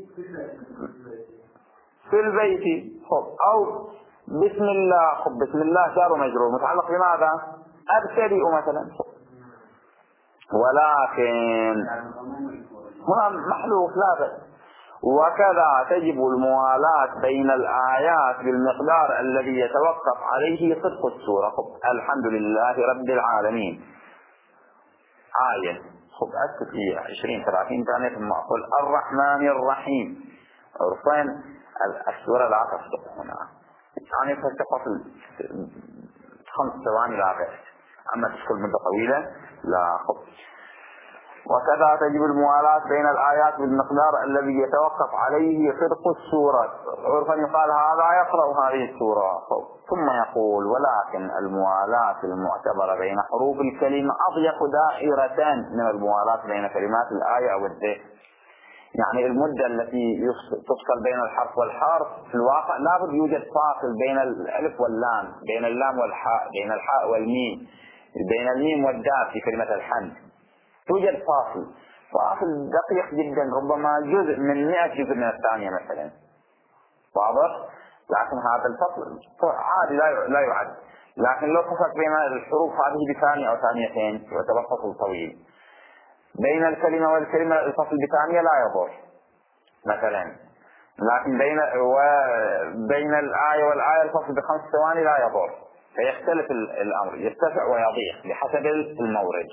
في البيت أو بسم الله. بسم الله جار ومجرور متعلق بماذا أبتدئ مثلا. ولكن هنا محلوف لا بأس. وكذا تجب الموالاة بين الآيات بالمقدار الذي يتوقف عليه صدق السورة. الحمد لله رب العالمين آية، أسكت فيها 20-30 ثانية ثم أقول الرحمن الرحيم. عرفان السورة لا تصدق هنا، يعني تتصل 5 ثواني لا غير، أما تدخل مدة طويلة لا. وكذا تجب الموالاة بين الآيات بالمقدار الذي يتوقف عليه صدق السورة. عرفا يقال هذا يقرأ هذه السورة ثم يقول ولكن الموالاة المعتبرة بين حروف الكلمة أضيق دائرة من الموالاة بين كلمات الآية أو الذكر. يعني المدة التي تفصل بين الحرف والحرف في الواقع لابد يوجد فاصل بين الألف واللام، بين اللام والحاء، بين الحاء والميم، بين الميم والدال في كلمة الحمد توجد فاصل دقيق جدا، ربما جزء من 100 جزء من الثانية مثلا، واضح؟ لكن هذا الفصل عادي لا يعد. لكن لو فصل بين الحروف هذه بثانية أو ثانيتين يعتبر فصل طويل. بين الكلمة والكلمة الفصل بثانية لا يضر مثلا، لكن بين الآية والآية الفصل ب5 ثواني لا يضر، فيختلف الأمر، يرتفع ويضيق بحسب المورد.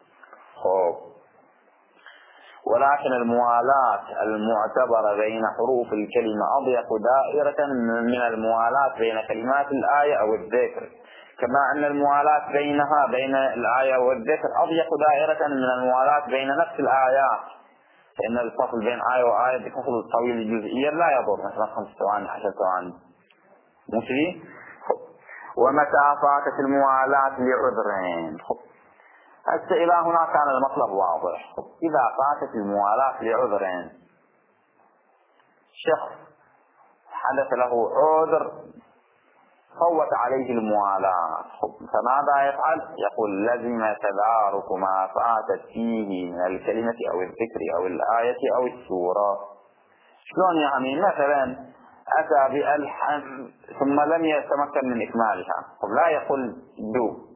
ولكن الموالاة المعتبرة بين حروف الكلمة أضيق دائرة من الموالاة بين كلمات الآية أو الذكر، كما أن الموالاة بينها بين الآية والذكر أضيق دائرة من الموالاة بين نفس الآيات، فإن الفصل بين آية وآية بفصل طويل جزئيا لا يضر، مثلا 5 ثواني 10 ثواني ماشي. ومتى فاتت الموالاة لعذرين. هسه إلى هنا كان المطلب واضح. إذا فاتت الموالاة لعذرين، شخص حدث له عذر فوت عليه الموالاة، فماذا يفعل؟ يقول لزم تدارك ما فاتت فيه من الكلمة أو الذكر أو الآية أو السورة. شلون يعني؟ مثلا أتى بالحمد ثم لم يتمكن من إكمالها، لا يقول دو.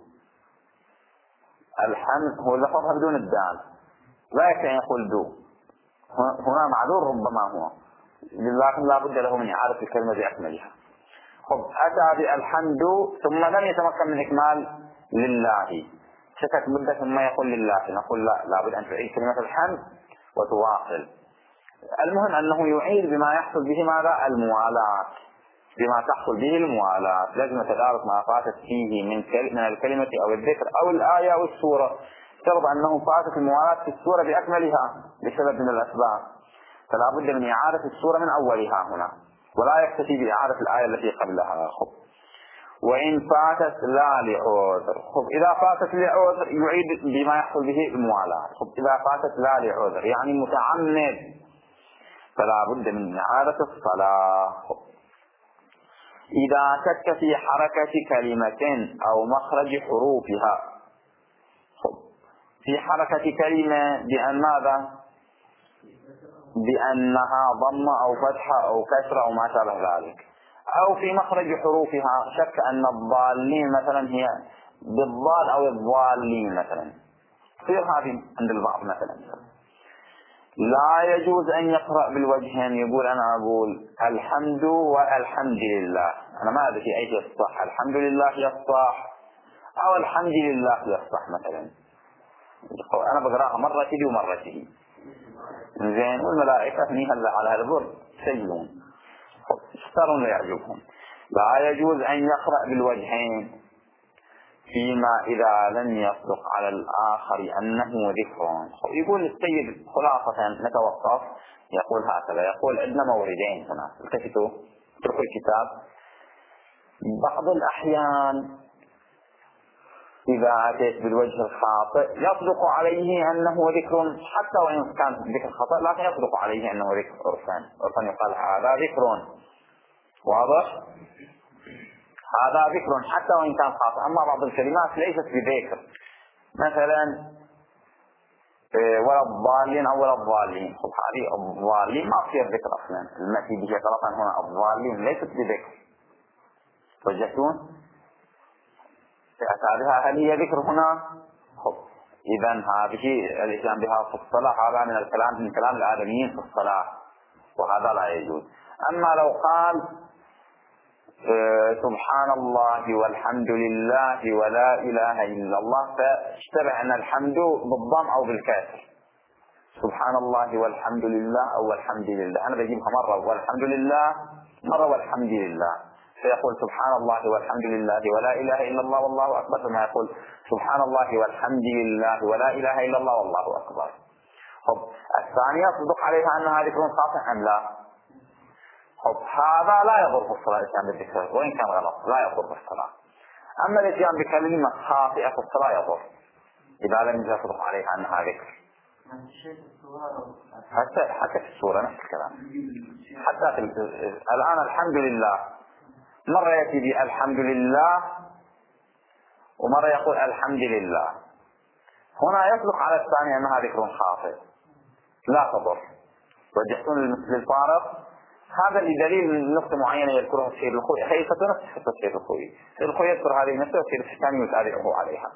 الحمد هو لفظها بدون الدال، لا يمكن يقول دو، هنا معذور ربما هو، لكن لا بد له من إعادة الكلمة بأكملها. أتى بالحمد ثم لم يتمكن من إكمال لله، سكت مدة ثم يقول لله، نقول لا بد أن تعيد كلمة الحمد وتواصل. المهم أنه يعيد بما يحصل به ماذا؟ الموالاة، بما تحصل به الموالاة. لازم تدارك ما فاتت فيه من الكلمة أو الذكر أو الآية أو السورة. افترض أنه فاتت الموالاة في السورة بأكملها بسبب من الأسباب، فلا بد من إعادة السورة من أولها هنا، ولا يكتفي بإعادة الآية التي قبلها. وإن فاتت لا لعذر، إذا فاتت لعذر يعيد بما يحصل به الموالاة. إذا فاتت لا لعذر يعني متعمد، فلا بد من إعادة الصلاة. إذا شك في حركة كلمة أو مخرج حروفها، في حركة كلمة بأن ماذا؟ بأنها ضم أو فتحة أو كسرة أو ما شابه ذلك، أو في مخرج حروفها شك أن الضالين مثلا هي بالضال أو الضالين مثلا، تصير هذه عند البعض مثلا. لا يجوز أن يقرأ بالوجهين، يقول أنا أقول الحمد والحمد لله، أنا ما أدري أي يصح، الحمد لله يصح أو الحمد لله يصح مثلا، أنا بقرأها مرة تجي ومرة تجي زين، والملائكة هنيها على هذا البر سجلون يختارون ويعجبهم. لا يجوز أن يقرأ بالوجهين فيما إذا لم يصدق على الآخر أنه ذكر. يقول السيد خلاصة نتوقف، يقول هكذا، يقول عندنا موردين هنا، التفتوا اتركوا الكتاب. بعض الأحيان إذا أتيت بالوجه الخاطئ يصدق عليه أنه ذكر، حتى وإن كان ذكر خطأ لكن يصدق عليه أنه ذكر عرفان يقال هذا ذكر، واضح؟ هذا ذكر حتى وإن كان خاطئ. أما بعض الكلمات ليست بذكر، مثلا ولا الضالين أو ولا الضالين، هذه الضالين ما تصير ذكر أصلا، المأتي به طرفا هنا الضالين ليست بذكر، وجدتون؟ هذه هي ذكر هنا. إذن هذه الإتيان بها في الصلاة هذا من الكلام، من كلام الآدميين في الصلاة، وهذا لا يجوز. أما لو قال سبحان الله والحمد لله ولا إله إلا الله، فاشتبه أن الحمد بالضم أو بالكسر، سبحان الله والحمد لله أو والحمد لله، أنا بجيبها مرة والحمد لله مرة والحمد لله، فيقول سبحان الله والحمد لله ولا إله إلا الله والله أكبر، ثم يقول سبحان الله والحمد لله ولا إله إلا الله والله أكبر. الثانية يصدق عليها أنها ذكر خاطئ أم لا؟ هذا لا يضر في الصلاة الإتيان بالذكر، وإن كان غلط لا يضر في الصلاة. أما الإتيان بكلمة خاطئة في الصلاة يضر إذا لم يصدق عليها أنها ذكر. حتى في السورة نفس الكلام، حتى في الآن الحمد لله مرة يأتي بالحمد لله ومرة يقول الحمد لله، هنا يصدق على الثانية أنها ذكر خاطئ لا تضر. وجهتون للفارق هذا لدليل نقطة معينة يذكرها السيد الخوي، خيفة نفس السيد الخوي، السيد الخوي يذكر هذه النقطة والسيد الثاني يتابعه عليها.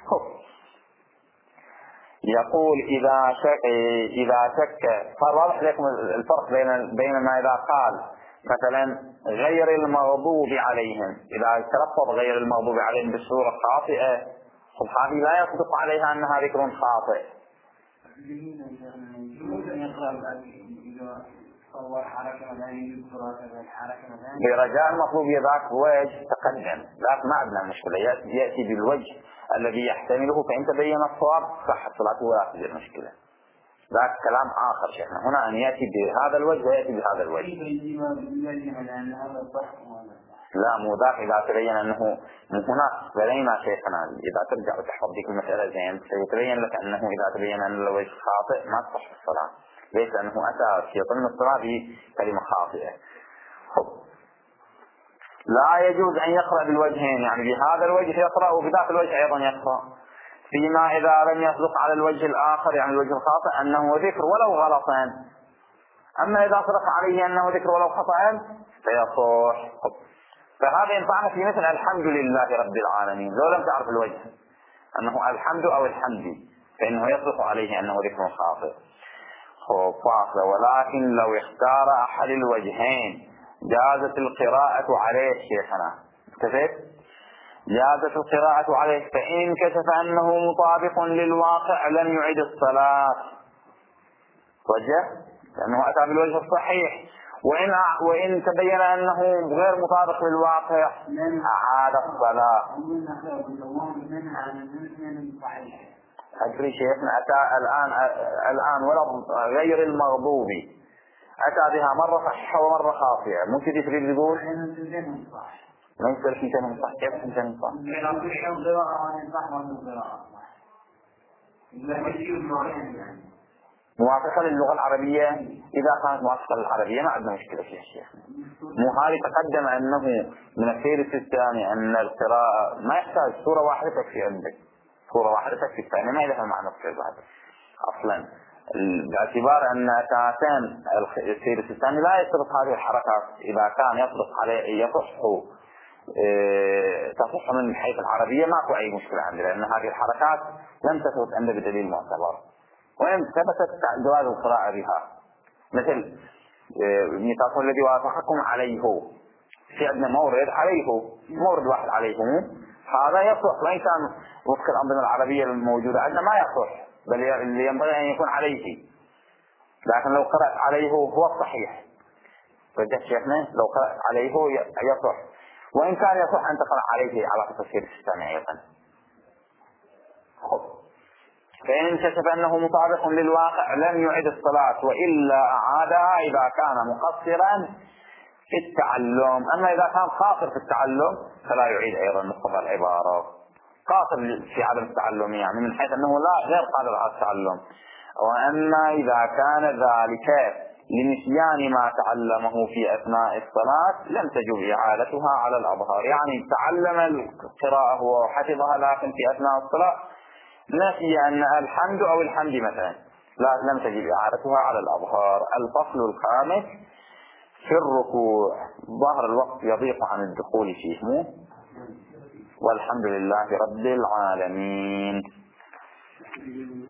يقول إذا شك، فواضح لكم الفرق بينما إذا قال مثلا غير المغضوب عليهم، إذا تلفظ غير المغضوب عليهم بالصورة خاطئة، هذه لا يصدق عليها أنها ذكر خاطئ. برجاء المطلوب ذاك وجه تقدم، ذاك ما عندنا مشكلة، يأتي بالوجه الذي يحتمله، فإن تبين الصواب صح الصلاة ولا تجد مشكلة. ذاك كلام آخر شيخنا، هنا أن يأتي بهذا الوجه ويأتي بهذا الوجه. لا مو ذاك إذا تبين أنه هنا بلينا شيخنا، إذا ترجع وتحفظ ذيك المسألة زين سيتبين لك أنه إذا تبين أن الوجه خاطئ ما تصح الصلاة، ليس أنه أتى في ضمن الصلاة بكلمة خاطئة. لا يجوز أن يقرأ بالوجهين، يعني بهذا الوجه يقرأ وبذاك الوجه أيضا يقرأ، فيما إذا لم يصدق على الوجه الآخر يعني الوجه الخاطئ أنه ذكر ولو غلطا. أما إذا صدق عليه أنه ذكر ولو خطأ فيصح. فهذا ينفعنا في مثل الحمد لله رب العالمين، لو لم تعرف الوجه أنه الحمد أو الحمد فإنه يصدق عليه أنه ذكر خاطئ. فاصل. ولكن لو اختار أحد الوجهين جازت القراءة عليه شيخنا، كيف؟ جازت القراءة عليه، فإن كشف أنه مطابق للواقع لم يعيد الصلاة، وجه لأنه أتى بالوجه الصحيح، وإن تبين أنه غير مطابق للواقع أعاد الصلاة. أدري شيخنا أتى الآن ولو غير المغضوب أتى بها مرة صحيحة ومرة خاطئة، ممكن يفرق يقول ما يصير في جنة صح، كيف في جنة صح؟ موافقة للغة العربية، إذا كانت موافقة للعربية ما عندنا مشكلة فيها شيخ. مو هذه تقدم أنه من السير السيستاني أن القراءة ما يحتاج سورة واحدة تكفي عندك، سورة واحدة تكفي، الثانية ما يدخل معنى السير هذا أصلا، باعتبار أن أساسا السير السيستاني لا يصدق هذه الحركات، إذا كان يصدق عليه تصح من حيث العربية ما أي مشكلة عندنا، لأن هذه الحركات لم تثبت عندنا بدليل معتبر، وإن ثبتت جواز القراءة بها، مثل مثال الذي وافقكم عليه، في عندنا مورد عليه، مورد واحد عليه، هذا يصح وإن كان وفق الأنظمة العربية الموجودة عندنا ما يصح، بل اللي ينبغي أن يكون عليه، لكن لو قرأت عليه هو الصحيح. فجأة شيخنا لو قرأت عليه يصح، وإن كان يصح أن تقرأ عليه على تفسير السيستاني أيضا. فإن انكشف أنه مطابق للواقع لم يعد الصلاة، وإلا أعادها إذا كان مقصرا في التعلم. أما إذا كان قاصر في التعلم فلا يعيد أيضا مقتضى العبارة، قاصر في عدم التعلم يعني من حيث أنه لا غير قادر على التعلم. وأما إذا كان ذلك لنسيان ما تعلمه في أثناء الصلاة لم تجب إعادتها على الأظهر، يعني تعلم القراءة وحفظها لكن في أثناء الصلاة نسي أن الحمد أو الحمد مثلا لم تجب إعادتها على الأظهار. الفصل الخامس في الركوع، ظهر الوقت يضيق عن الدخول فيه، والحمد لله رب العالمين.